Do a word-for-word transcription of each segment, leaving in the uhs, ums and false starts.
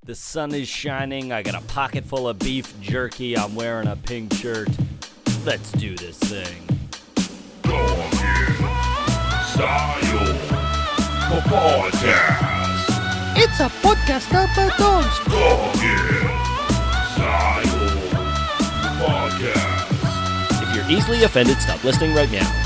The sun is shining. I got a pocket full of beef jerky. I'm wearing a pink shirt. Let's do this thing. Doggy Style Podcast. It's a podcast about dogs. Doggy Style Podcast. If you're easily offended, stop listening right now.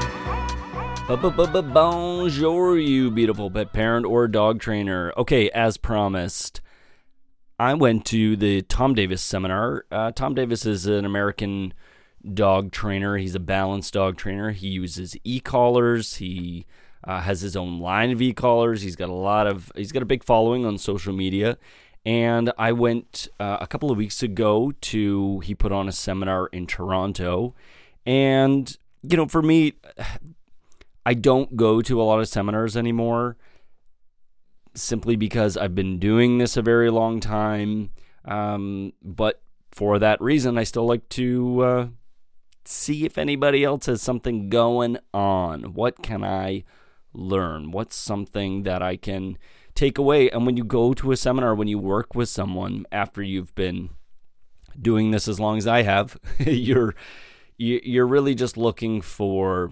Bonjour, you beautiful pet parent or dog trainer. Okay, as promised, I went to the Tom Davis seminar. Uh, Tom Davis is an American dog trainer. He's a balanced dog trainer. He uses e-collars. He uh, has his own line of e-collars. He's got a lot of, he's got a big following on social media. And I went uh, a couple of weeks ago to, he put on a seminar in Toronto. And, you know, for me, I don't go to a lot of seminars anymore, simply because I've been doing this a very long time. Um, but for that reason, I still like to uh, see if anybody else has something going on. What can I learn? What's something that I can take away? And when you go to a seminar, when you work with someone after you've been doing this as long as I have, you're you're really just looking for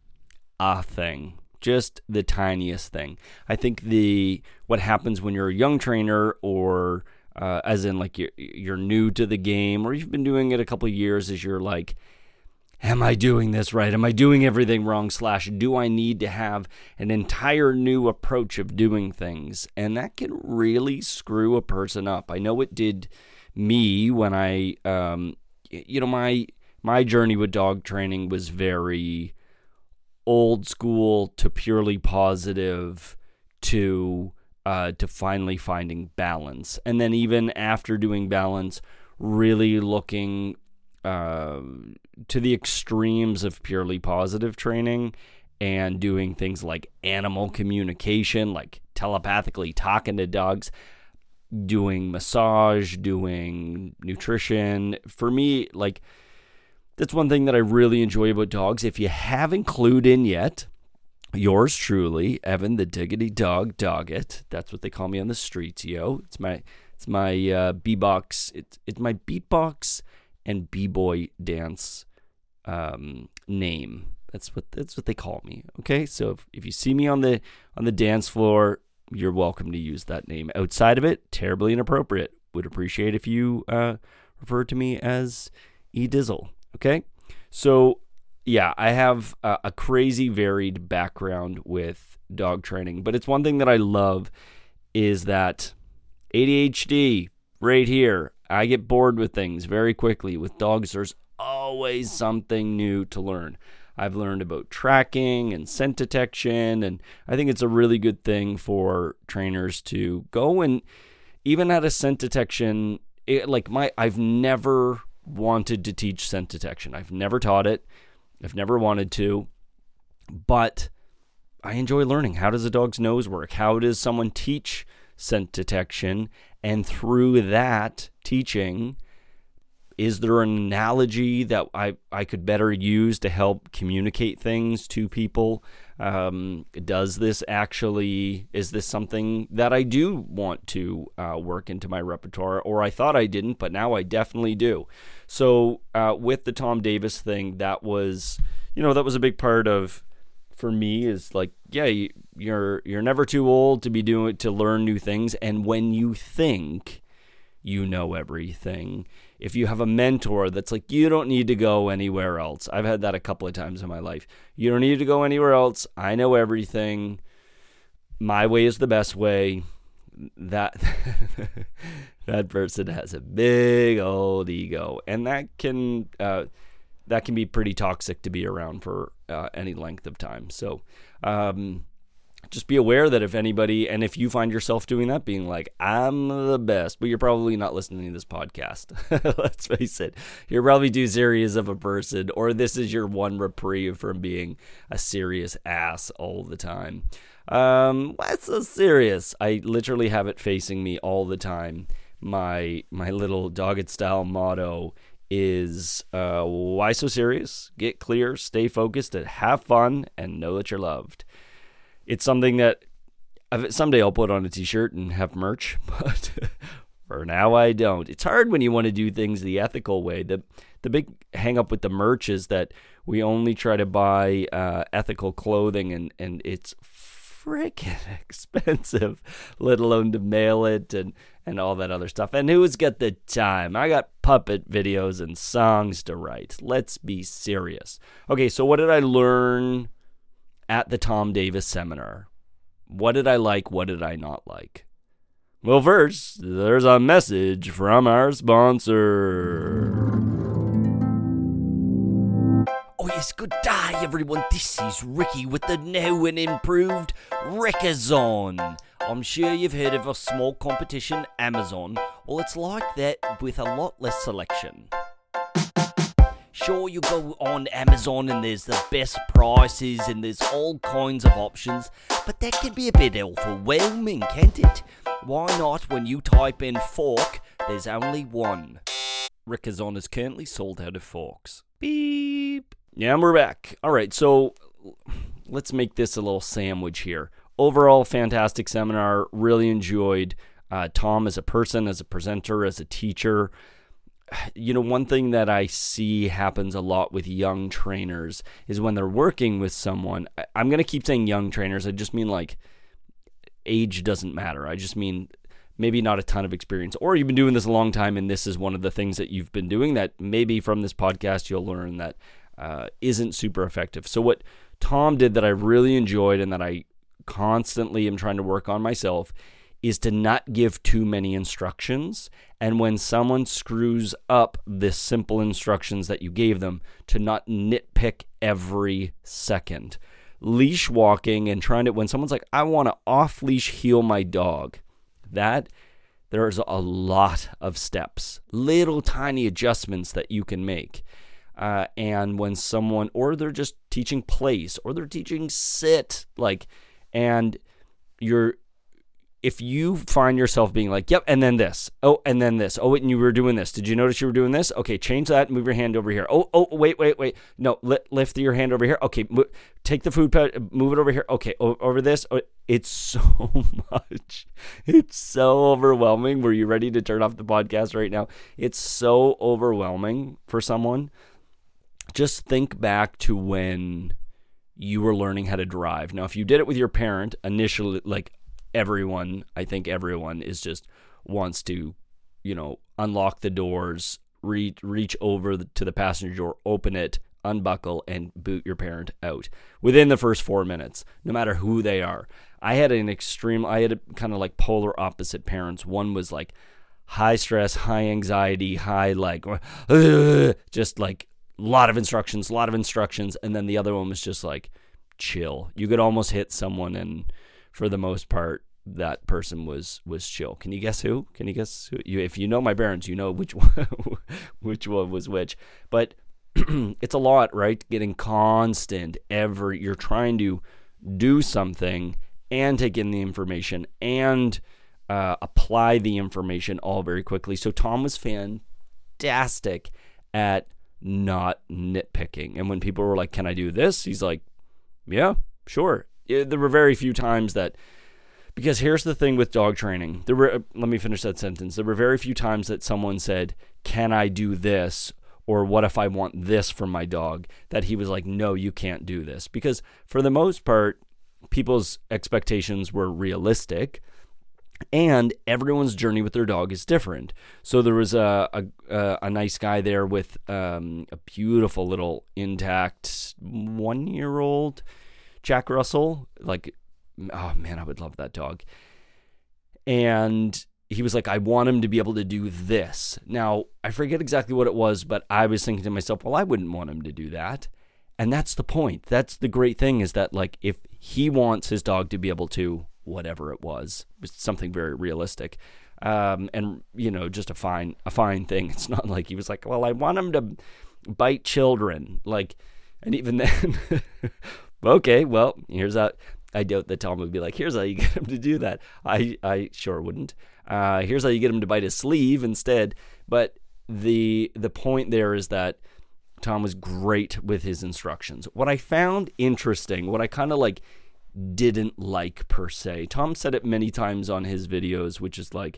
a thing. Just the tiniest thing. I think the what happens when you're a young trainer, or uh, as in like you're, you're new to the game, or you've been doing it a couple of years, is you're like, am I doing this right? Am I doing everything wrong? Slash, do I need to have an entire new approach of doing things? And that can really screw a person up. I know it did me when I, um, you know, my my journey with dog training was very old school to purely positive to uh, to finally finding balance. And then even after doing balance, really looking uh, to the extremes of purely positive training and doing things like animal communication, like telepathically talking to dogs, doing massage, doing nutrition. For me, like, that's one thing that I really enjoy about dogs. If you haven't clued in yet, yours truly, Evan the Diggity Dog Doggett. That's what they call me on the streets, yo. It's my it's my uh, B-box. It's it's my beatbox and b-boy dance um, name. That's what that's what they call me. Okay, so if, if you see me on the on the dance floor, you're welcome to use that name. Outside of it, terribly inappropriate. Would appreciate if you uh, refer to me as E Dizzle. Okay, so yeah, I have a, a crazy varied background with dog training, but it's one thing that I love is that A D H D right here. I get bored with things very quickly. With dogs, there's always something new to learn. I've learned about tracking and scent detection, and I think it's a really good thing for trainers to go and even at a scent detection, it, like my, I've never wanted to teach scent detection. I've never taught it. I've never wanted to, but I enjoy learning. How does a dog's nose work? How does someone teach scent detection? And through that teaching, is there an analogy that I, I could better use to help communicate things to people? Um, does this actually, is this something that I do want to uh, work into my repertoire? Or I thought I didn't, but now I definitely do. So uh, with the Tom Davis thing, that was, you know, that was a big part of, for me, is like, yeah, you, you're you're never too old to be doing, to learn new things. And when you think you know everything, if you have a mentor that's like, you don't need to go anywhere else. I've had that a couple of times in my life. You don't need to go anywhere else. I know everything. My way is the best way. That that person has a big old ego, and that can uh, that can be pretty toxic to be around for uh, any length of time. So um, just be aware that if anybody, and if you find yourself doing that, being like, I'm the best, but you're probably not listening to this podcast. Let's face it. You're probably too serious of a person, or this is your one reprieve from being a serious ass all the time. Um, what's so serious? I literally have it facing me all the time. My, my little Doggett style motto is, uh, why so serious? Get clear, stay focused, and have fun, and know that you're loved. It's something that someday I'll put on a t-shirt and have merch, but For now, I don't. It's hard when you want to do things the ethical way. The the big hang up with the merch is that we only try to buy uh, ethical clothing, and, and it's freaking expensive, let alone to mail it and, and all that other stuff. And who's got the time? I got puppet videos and songs to write. Let's be serious. Okay, so what did I learn at the Tom Davis seminar? What did I like? What did I not like? Well, first, there's a message from our sponsor. Oh yes, good day everyone, this is Ricky with the new and improved Rickazon. I'm sure you've heard of a small competition, Amazon. Well, it's like that with a lot less selection. Sure, you go on Amazon and there's the best prices and there's all kinds of options, but that can be a bit overwhelming, can't it? Why not when you type in fork, there's only one. Rickazon is currently sold out of forks. Beep. Yeah, we're back. All right, so let's make this a little sandwich here. Overall, fantastic seminar. Really enjoyed uh, Tom as a person, as a presenter, as a teacher. You know, one thing that I see happens a lot with young trainers is when they're working with someone. I'm going to keep saying young trainers. I just mean like age doesn't matter. I just mean maybe not a ton of experience. Or you've been doing this a long time and this is one of the things that you've been doing that maybe from this podcast you'll learn that uh, isn't super effective. So what Tom did that I really enjoyed and that I constantly am trying to work on myself is to not give too many instructions, and when someone screws up the simple instructions that you gave them, to not nitpick every second. Leash walking and trying to, when someone's like, I want to off-leash heel my dog, that, there's a lot of steps, little tiny adjustments that you can make. Uh, and when someone, or they're just teaching place, or they're teaching sit, like, and you're, if you find yourself being like, yep, and then this, oh, and then this, oh, and you were doing this. Did you notice you were doing this? Okay, change that, move your hand over here. Oh, oh, wait, wait, wait. No, li- lift your hand over here. Okay, mo- take the food pad, move it over here. Okay, o- over this. Oh, it's so much. It's so overwhelming. Were you ready to turn off the podcast right now? It's so overwhelming for someone. Just think back to when you were learning how to drive. Now, if you did it with your parent initially, like, everyone, I think everyone is just wants to, you know, unlock the doors, reach reach over the, to the passenger door, open it, unbuckle, and boot your parent out within the first four minutes, no matter who they are. I had an extreme, I had a kind of like polar opposite parents. One was like high stress, high anxiety, high like, uh, just like a lot of instructions, a lot of instructions. And then the other one was just like chill. You could almost hit someone and for the most part, that person was was chill. Can you guess who? Can you guess who? You, if you know my parents, you know which one, which one was which. But it's a lot, right? Getting constant every, you're trying to do something and take in the information and uh, apply the information all very quickly. So Tom was fantastic at not nitpicking. And when people were like, can I do this? He's like, yeah, sure. There were very few times that, because here's the thing with dog training. There were, let me finish that sentence. There were very few times that someone said, can I do this? Or what if I want this from my dog? That he was like, no, you can't do this. Because for the most part, people's expectations were realistic and everyone's journey with their dog is different. So there was a a, a nice guy there with um, a beautiful little intact one-year-old Jack Russell, like, oh man, I would love that dog. And he was like, I want him to be able to do this. Now, I forget exactly what it was, but I was thinking to myself, well, I wouldn't want him to do that. And that's the point. That's the great thing is that, like, if he wants his dog to be able to, whatever it was, something very realistic, um, and, you know, just a fine, a fine thing. It's not like he was like, well, I want him to bite children. Like, and even then... Okay, well, here's how, I doubt that Tom would be like, here's how you get him to do that. I, I sure wouldn't. Uh, here's how you get him to bite his sleeve instead. But the the point there is that Tom was great with his instructions. What I found interesting, what I kind of like didn't like per se, Tom said it many times on his videos, which is like,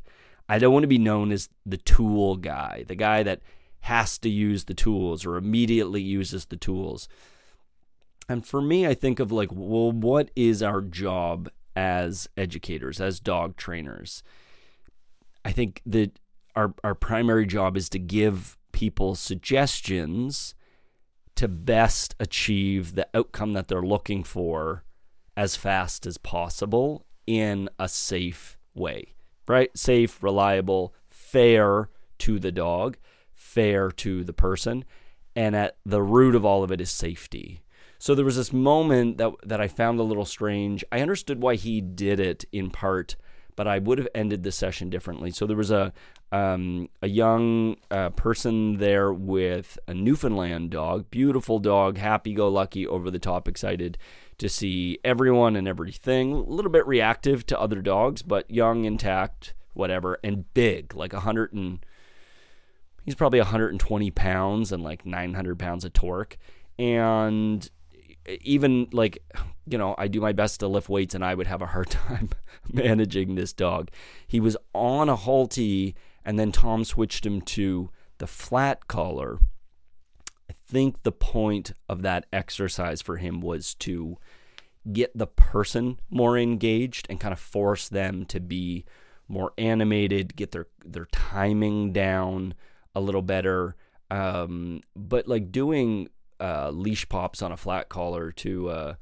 I don't want to be known as the tool guy, the guy that has to use the tools or immediately uses the tools. And for me, I think of like, well, what is our job as educators, as dog trainers? I think that our our primary job is to give people suggestions to best achieve the outcome that they're looking for as fast as possible in a safe way, right? Safe, reliable, fair to the dog, fair to the person, and at the root of all of it is safety. So there was this moment that that I found a little strange. I understood why he did it in part, but I would have ended the session differently. So there was a um, a young uh, person there with a Newfoundland dog, beautiful dog, happy-go-lucky, over-the-top excited to see everyone and everything. A little bit reactive to other dogs, but young, intact, whatever, and big, like a hundred and he's probably one hundred twenty pounds and like nine hundred pounds of torque. And even like, you know, I do my best to lift weights and I would have a hard time managing this dog. He was on a Halti and then Tom switched him to the flat collar. I think the point of that exercise for him was to get the person more engaged and kind of force them to be more animated, get their, their timing down a little better. Um, but like doing uh, leash pops on a flat collar to uh,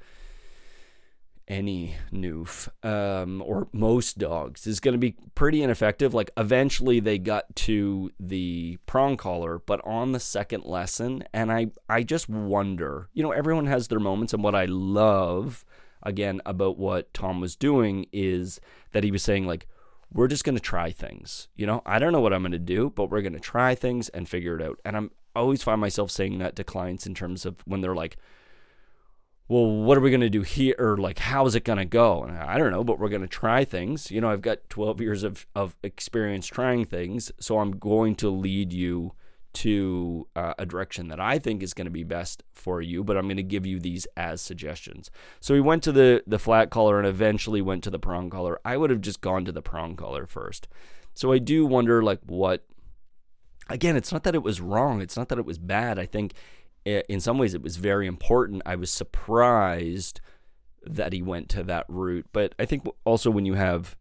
any noof um, or most dogs is going to be pretty ineffective. Like eventually they got to the prong collar, but on the second lesson, and I, I just wonder, you know, everyone has their moments, and what I love, again, about what Tom was doing is that he was saying, like, we're just going to try things. You know, I don't know what I'm going to do, but we're going to try things and figure it out. And I'm I always find myself saying that to clients in terms of when they're like, well, what are we going to do here? Or like, how is it going to go? And I don't know, but we're going to try things. You know, I've got twelve years of, of experience trying things, so I'm going to lead you to uh, a direction that I think is going to be best for you, but I'm going to give you these as suggestions. So we went to the, the flat collar and eventually went to the prong collar. I would have just gone to the prong collar first. So I do wonder, like, what, again, it's not that it was wrong. It's not that it was bad. I think in some ways it was very important. I was surprised that he went to that route. But I think also when you have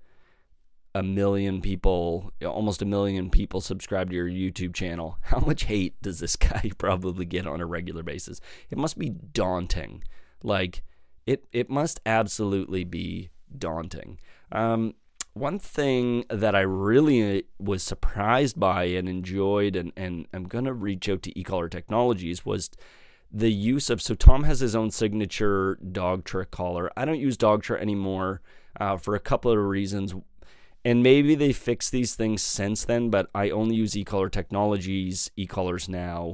a million people, almost a million people subscribe to your YouTube channel, how much hate does this guy probably get on a regular basis? It must be daunting. Like, it, it must absolutely be daunting. Um, one thing that I really was surprised by and enjoyed, and, and I'm going to reach out to eCollar Technologies, was the use of, so Tom has his own signature dog trick collar. I don't use dog trick anymore uh, for a couple of reasons. And maybe they fixed these things since then, but I only use eCollar Technologies, eCollars now,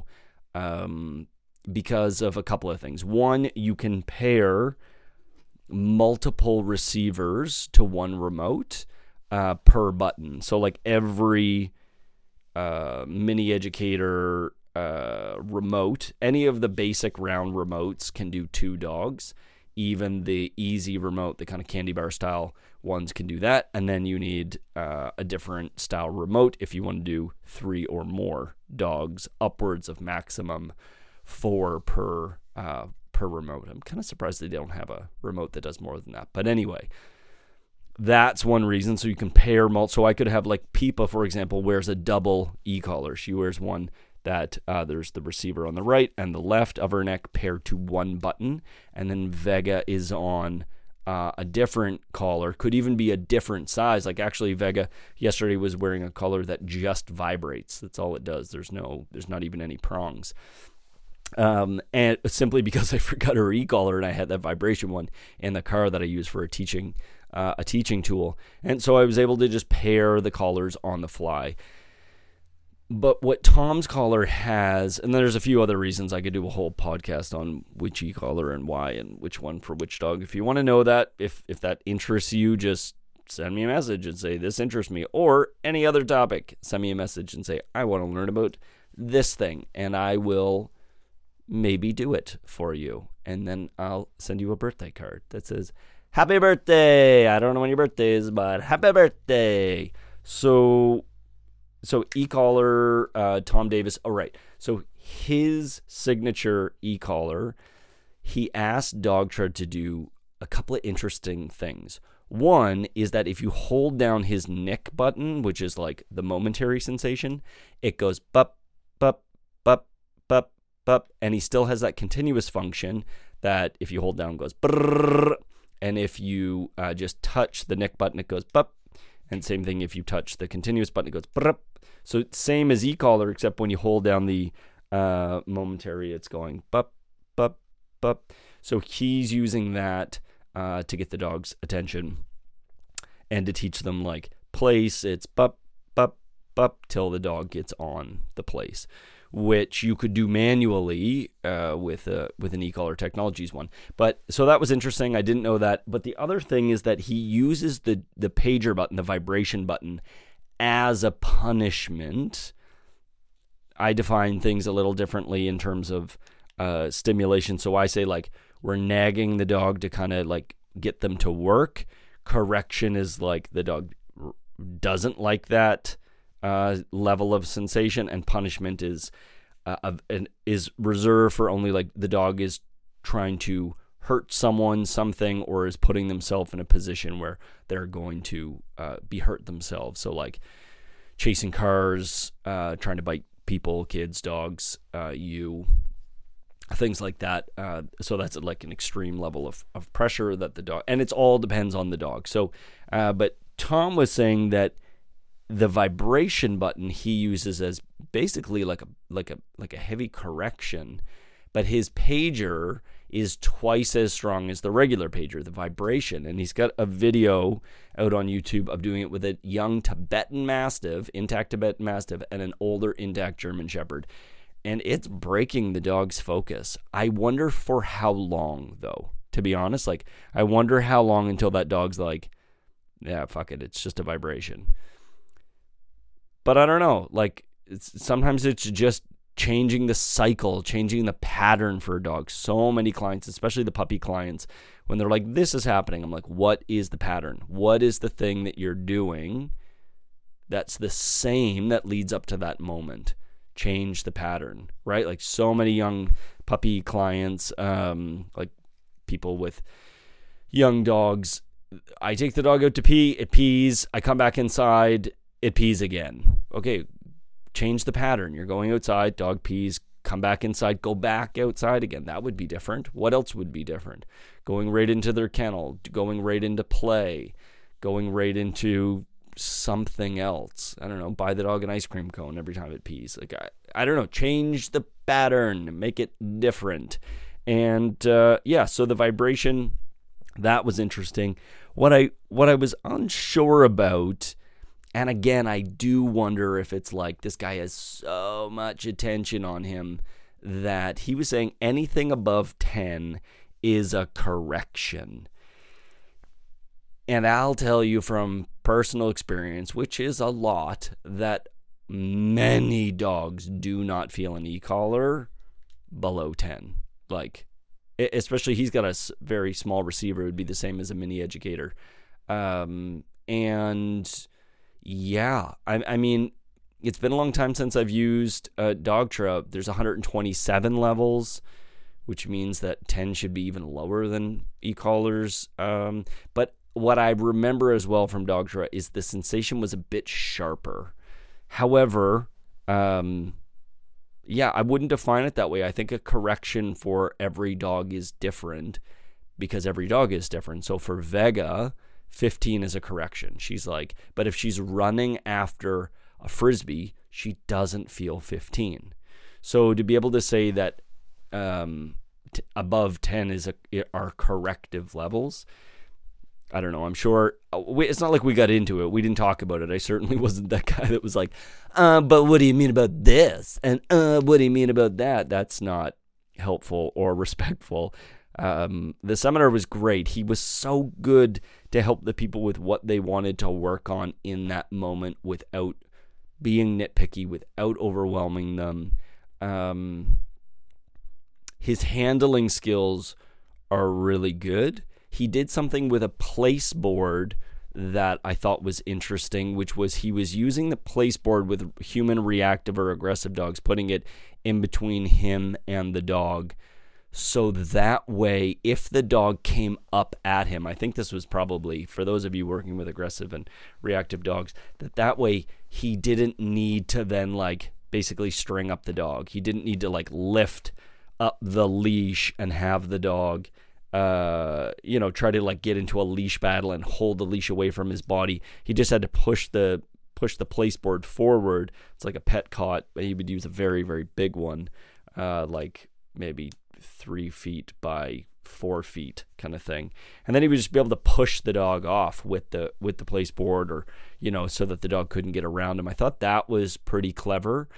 um, because of a couple of things. One, you can pair multiple receivers to one remote uh, per button. So like every uh, mini educator uh, remote, any of the basic round remotes can do two dogs. Even the easy remote, the kind of candy bar style ones, can do that. And then you need uh, a different style remote if you want to do three or more dogs, upwards of maximum four per uh, per remote. I'm kind of surprised they don't have a remote that does more than that. But anyway, that's one reason. So you can pair multi. So I could have, like, Peepa, for example, wears a double e-collar. She wears one that uh, there's the receiver on the right and the left of her neck paired to one button. And then Vega is on uh, a different collar, could even be a different size. Like, actually, Vega yesterday was wearing a collar that just vibrates. That's all it does. There's no, there's not even any prongs. Um, and simply because I forgot her e-collar and I had that vibration one in the car that I use for a teaching, uh, a teaching tool. And so I was able to just pair the collars on the fly. But what Tom's collar has, and there's a few other reasons, I could do a whole podcast on which e-collar and why and which one for which dog. If you want to know that, if if that interests you, just send me a message and say, this interests me. Or any other topic, send me a message and say, I want to learn about this thing. And I will maybe do it for you. And then I'll send you a birthday card that says, happy birthday. I don't know when your birthday is, but happy birthday. So, so e-collar, uh, Tom Davis. Oh, right. So his signature e-collar, he asked Dogtra to do a couple of interesting things. One is that if you hold down his neck button, which is like the momentary sensation, it goes bup, bup, bup, bup, bup, and he still has that continuous function that if you hold down goes brrrr, and if you uh, just touch the neck button, it goes bup, and same thing if you touch the continuous button, it goes brrrr. So same as e-collar, except when you hold down the uh, momentary, it's going bup, bup, bup. So he's using that Uh, to get the dog's attention and to teach them like place. It's bup, bup, bup till the dog gets on the place, which you could do manually uh, with a, with an e-collar Technologies one. But so that was interesting. I didn't know that. But the other thing is that he uses the the pager button, the vibration button, as a punishment. I define things a little differently in terms of uh, stimulation. So I say like, we're nagging the dog to kind of like get them to work. Correction is like the dog doesn't like that uh, level of sensation, and punishment is uh, of, an, is reserved for only like the dog is trying to hurt someone, something, or is putting themselves in a position where they're going to uh, be hurt themselves. So like chasing cars, uh, trying to bite people, kids, dogs, uh, you. Things like that. Uh, so that's like an extreme level of, of pressure that the dog, and it's all depends on the dog. So, uh, but Tom was saying that the vibration button he uses as basically like a like a like a heavy correction, but his pager is twice as strong as the regular pager, the vibration. And he's got a video out on YouTube of doing it with a young Tibetan Mastiff, intact Tibetan Mastiff, and an older intact German Shepherd. And it's breaking the dog's focus. I wonder for how long, though, to be honest. Like, I wonder how long until that dog's like, yeah, fuck it, it's just a vibration. But I don't know. Like, it's, sometimes it's just changing the cycle, changing the pattern for a dog. So many clients, especially the puppy clients, when they're like, this is happening, I'm like, what is the pattern? What is the thing that you're doing that's the same that leads up to that moment? Change the pattern, right? Like so many young puppy clients, um, like people with young dogs. I take the dog out to pee, it pees. I come back inside, it pees again. Okay, change the pattern. You're going outside, dog pees, come back inside, go back outside again. That would be different. What else would be different? Going right into their kennel, going right into play, going right into something else. I don't know, buy the dog an ice cream cone every time it pees. Like I, I don't know, change the pattern, make it different. And uh, yeah, so the vibration, that was interesting. What I what I was unsure about, and again, I do wonder if it's like this guy has so much attention on him that he was saying anything above ten is a correction. And I'll tell you from personal experience, which is a lot, that many dogs do not feel an e-collar below ten. Like, especially he's got a very small receiver. It would be the same as a mini educator. Um, and yeah, I, I mean, it's been a long time since I've used uh, Dogtra. There's one hundred twenty-seven levels, which means that ten should be even lower than e-collars. Um, but what I remember as well from Dogtra is the sensation was a bit sharper. However, um, yeah, I wouldn't define it that way. I think a correction for every dog is different because every dog is different. So for Vega, fifteen is a correction. She's like, but if she's running after a Frisbee, she doesn't feel fifteen. So to be able to say that um, t- above ten is a, are corrective levels, I don't know. I'm sure we, it's not like we got into it. We didn't talk about it. I certainly wasn't that guy that was like, uh, but what do you mean about this? And uh, what do you mean about that? That's not helpful or respectful. Um, the seminar was great. He was so good to help the people with what they wanted to work on in that moment without being nitpicky, without overwhelming them. Um, his handling skills are really good. He did something with a place board that I thought was interesting, which was he was using the placeboard with human reactive or aggressive dogs, putting it in between him and the dog. So that way, if the dog came up at him, I think this was probably, for those of you working with aggressive and reactive dogs, that that way he didn't need to then like basically string up the dog. He didn't need to like lift up the leash and have the dog uh you know try to like get into a leash battle and hold the leash away from his body. He just had to push the push the placeboard forward. It's like a pet cot, but he would use a very very big one, uh like maybe three feet by four feet kind of thing, and then he would just be able to push the dog off with the with the placeboard, or you know so that the dog couldn't get around him. I thought that was pretty clever.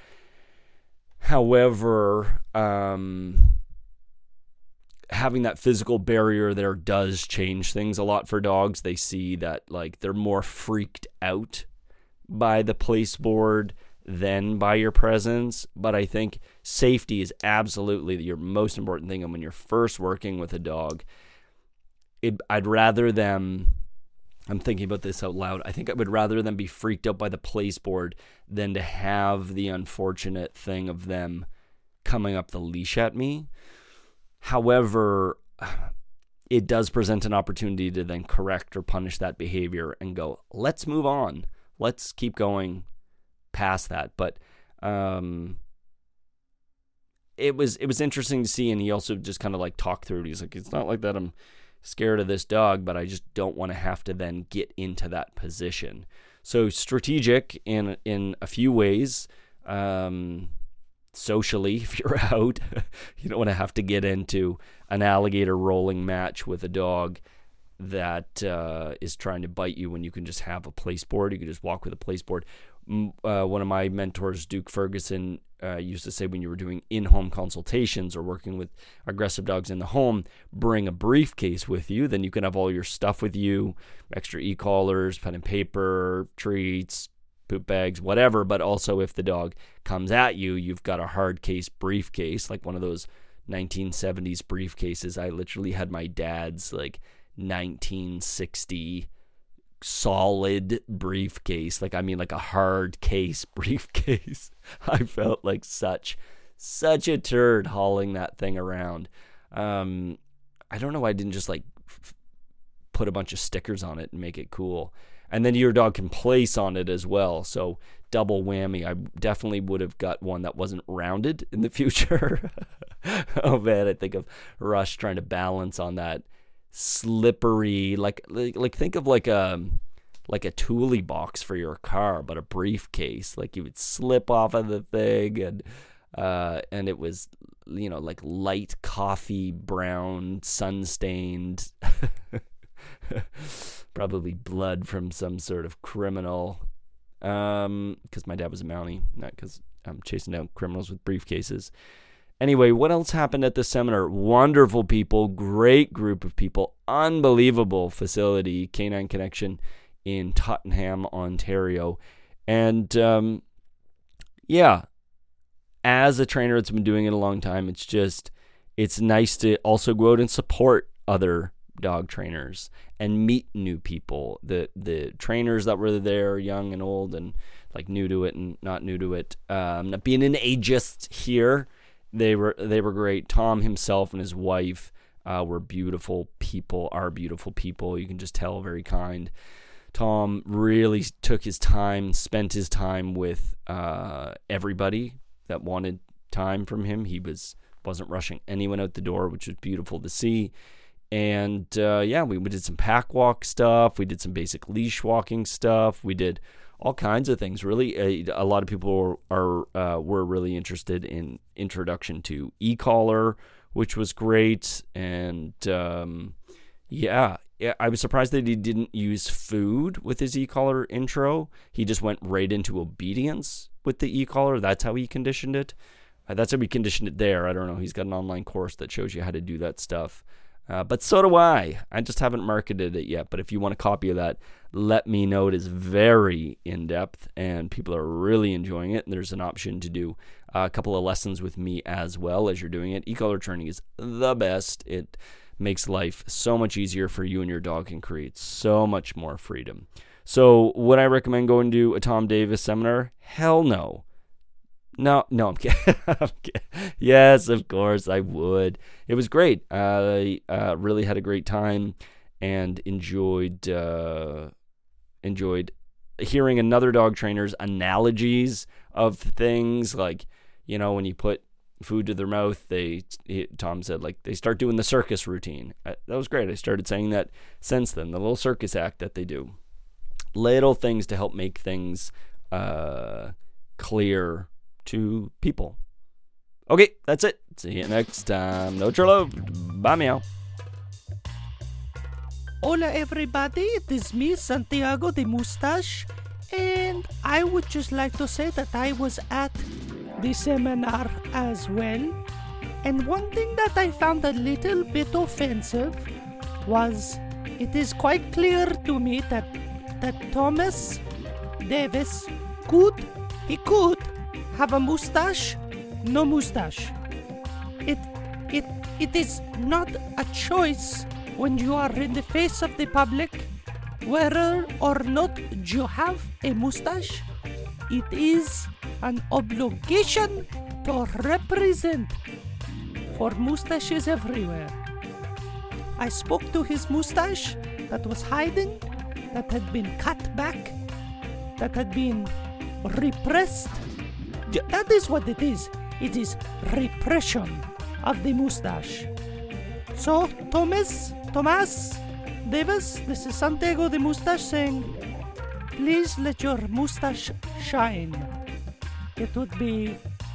However, um having that physical barrier there does change things a lot for dogs. They see that like they're more freaked out by the placeboard than by your presence. But I think safety is absolutely your most important thing. And when you're first working with a dog, it, I'd rather them, I'm thinking about this out loud, I think I would rather them be freaked out by the placeboard than to have the unfortunate thing of them coming up the leash at me. However, it does present an opportunity to then correct or punish that behavior and go, let's move on. Let's keep going past that. But um, it was it was interesting to see, and he also just kind of like talked through it. He's like, it's not like that I'm scared of this dog, but I just don't want to have to then get into that position. So strategic in in a few ways. Um Socially, if you're out, you don't want to have to get into an alligator rolling match with a dog that uh, is trying to bite you when you can just have a placeboard. You can just walk with a placeboard. Uh, one of my mentors, Duke Ferguson, uh, used to say when you were doing in-home consultations or working with aggressive dogs in the home, bring a briefcase with you. Then you can have all your stuff with you, extra e-collars, pen and paper, treats, poop bags, whatever. But also if the dog comes at you, you've got a hard case briefcase, like one of those nineteen seventies briefcases. I literally had my dad's like nineteen sixty solid briefcase. Like, I mean, like a hard case briefcase. I felt like such, such a turd hauling that thing around. Um, I don't know why I didn't just like f- put a bunch of stickers on it and make it cool. And then your dog can place on it as well. So double whammy. I definitely would have got one that wasn't rounded in the future. Oh man, I think of Rush trying to balance on that slippery, like like, like think of like a like a Thule box for your car, but a briefcase. Like you would slip off of the thing, and uh, and it was, you know, like light coffee brown, sun stained. Probably blood from some sort of criminal, um, because my dad was a Mountie, not because I'm chasing down criminals with briefcases. Anyway, what else happened at the seminar? Wonderful people, great group of people, unbelievable facility, Canine Connection in Tottenham, Ontario. And um, yeah, as a trainer that's been doing it a long time, it's just, it's nice to also go out and support other dog trainers and meet new people. The the trainers that were there, young and old, and like new to it and not new to it. Um, not being an ageist here, they were they were great. Tom himself and his wife uh, were beautiful people. Are beautiful people. You can just tell, very kind. Tom really took his time, spent his time with uh, everybody that wanted time from him. He was wasn't rushing anyone out the door, which was beautiful to see. And uh, yeah, we, we did some pack walk stuff. We did some basic leash walking stuff. We did all kinds of things. Really, a, a lot of people are, are uh, were really interested in introduction to e-collar, which was great. And um, yeah, yeah, I was surprised that he didn't use food with his e-collar intro. He just went right into obedience with the e-collar. That's how he conditioned it. Uh, that's how we conditioned it there. I don't know. He's got an online course that shows you how to do that stuff. Uh, but so do I. I just haven't marketed it yet. But if you want a copy of that, let me know. It is very in-depth, and people are really enjoying it. And there's an option to do a couple of lessons with me as well as you're doing it. E-collar training is the best. It makes life so much easier for you and your dog and creates so much more freedom. So would I recommend going to a Tom Davis seminar? Hell no. No, no, I'm kidding. I'm kidding. Yes, of course I would. It was great. I uh, really had a great time and enjoyed uh, enjoyed hearing another dog trainer's analogies of things, like, you know, when you put food to their mouth, they he, Tom said, like, they start doing the circus routine. I, that was great. I started saying that since then, the little circus act that they do. Little things to help make things uh, clear to people. Okay, that's it. See you next time. No Trello. Bye, meow. Hola everybody, it is me, Santiago the Mustache, and I would just like to say that I was at the seminar as well, and one thing that I found a little bit offensive was it is quite clear to me that that Thomas Davis could, he could have a mustache, no mustache. It, it, it is not a choice when you are in the face of the public, whether or not you have a mustache. It is an obligation to represent for mustaches everywhere. I spoke to his mustache that was hiding, that had been cut back, that had been repressed. That is what it is. It is repression of the mustache. So, Thomas, Thomas Davis, this is Santiago the Mustache saying, please let your mustache shine. It would be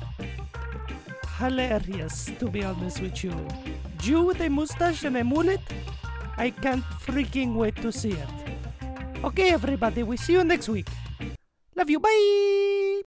hilarious, to be honest with you. You with a mustache and a mullet, I can't freaking wait to see it. Okay, everybody, we see you next week. Love you, bye!